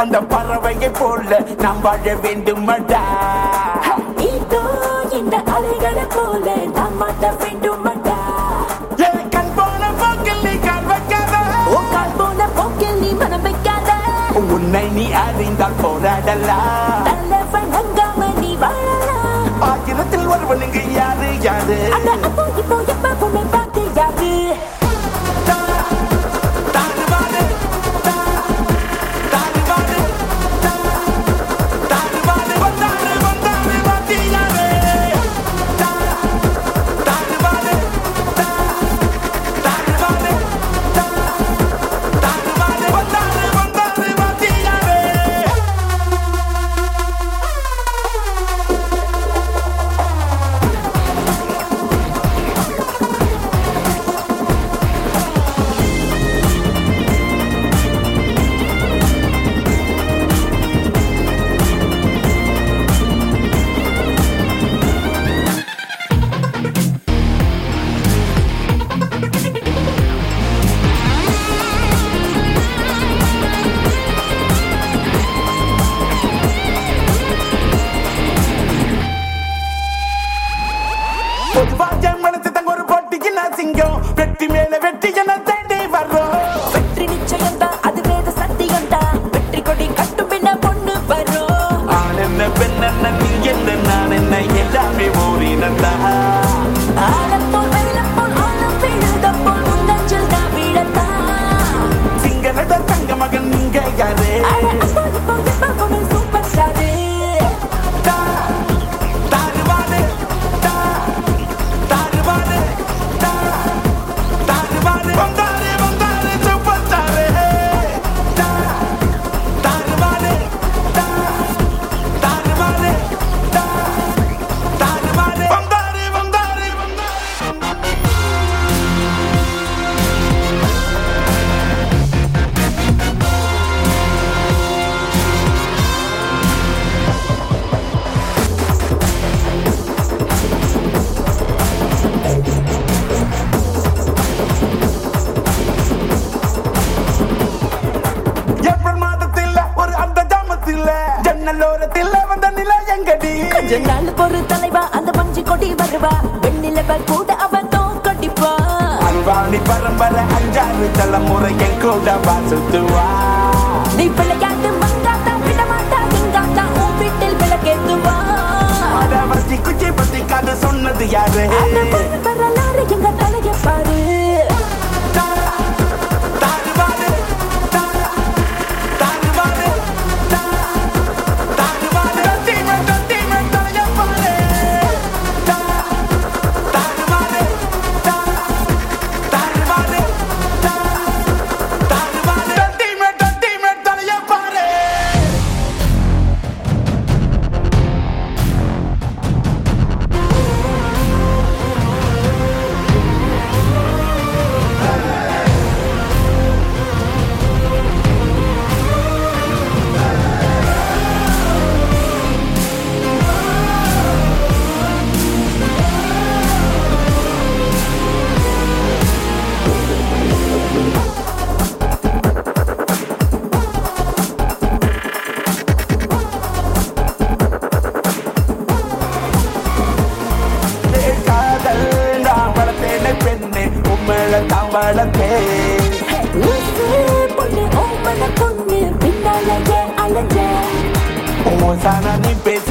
அந்த பறவையை போல நாம் வாழ வேண்டுமடா. இதோ இந்த அலைகளை போல நாம் மாட்ட வேண்டுமடா. கண் போன போக்கில் நீ கால் வைக்காத, கால் போன போக்கில் நீ மனம் வைக்காத. உன்னை நீ அறிந்தால் போராடலாம், நல்லவன் அங்காம நீ வாழலாம். ஆயிரத்தில் ஒருவனுக்கு யாரு யாரு அப்போ இப்போ எப்ப உன்னை பார்த்து யாரு சிங்கம் வெற்றி மேல வெற்றி என தேடி வர்றோம். வெற்றி நிச்சயம் தான், அது வேத சத்தியம் தான். வெற்றி கொடி கட்டும் பின்ன பொண்ணு வரும். ஆண் என்ன பெண் என்ன நீ என்ன நான் என்ன எல்லாமே ஓரினந்தா. ஆழப்போல் வெள்ளப்போல் ஆழம் விழுதப்போல் முன்னஞ்சல் தான் வீழத்தான். சிங்களட தங்க மகன் நீங்க யாரு அப்போ இப்போ எப்ப உன்னை சூப்பர் ஸ்டாரு ஜன்னலோரத்தில் வந்த நிலை எங்கடி. கொஞ்ச நாள் பொறு தலைவா, அந்த மஞ்சி கொடி வருவா. வெண்ணிலவ கூட அவன் தோக்கடிப்பா. அன்பாணி பரம்பரை 5 தலைமுறை என் கூட வாசுத்துவா. நீ விளையாட்டு மங்காத்தா விட மாட்டா, எங்காத்தா உன் வீட்டில் விளக்கேத்துவா. வசி குச்சி பத்தி கதை சொன்னது யாரு வரலாறு எங்க தலைய பாரு. பொண்ணு பொண்ணு பின்னாலே அலைஞ்ச நீ பேச